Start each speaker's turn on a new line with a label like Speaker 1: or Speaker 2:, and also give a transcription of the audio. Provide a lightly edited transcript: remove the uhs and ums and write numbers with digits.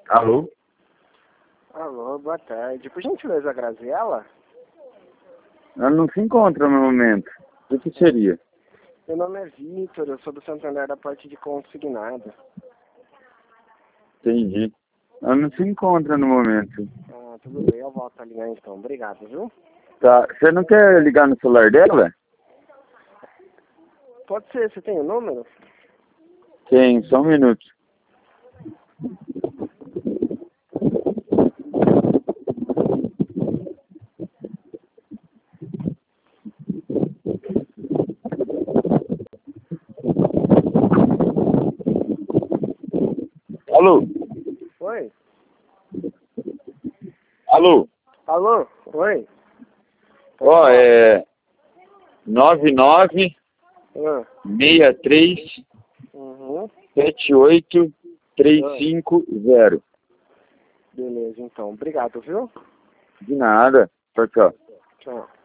Speaker 1: Alô?
Speaker 2: Alô, boa tarde. Por gentileza, a Graziela?
Speaker 1: Ela não se encontra no momento. O que seria?
Speaker 2: Meu nome é Vitor, eu sou do Santander da parte de consignado.
Speaker 1: Entendi. Ela não se encontra no momento.
Speaker 2: Ah, tudo bem, eu volto a ligar então. Obrigado, viu?
Speaker 1: Tá. Você não quer ligar no celular dela?
Speaker 2: Pode ser, você tem o número?
Speaker 1: Tem, só um minuto. Alô?
Speaker 2: Oi?
Speaker 1: Alô?
Speaker 2: Alô? Oi?
Speaker 1: Ó, é 99
Speaker 2: Ah,
Speaker 1: 63
Speaker 2: uhum.
Speaker 1: 78 350.
Speaker 2: Beleza, então. Obrigado, viu?
Speaker 1: De nada. Tchau, tchau.
Speaker 2: Tchau.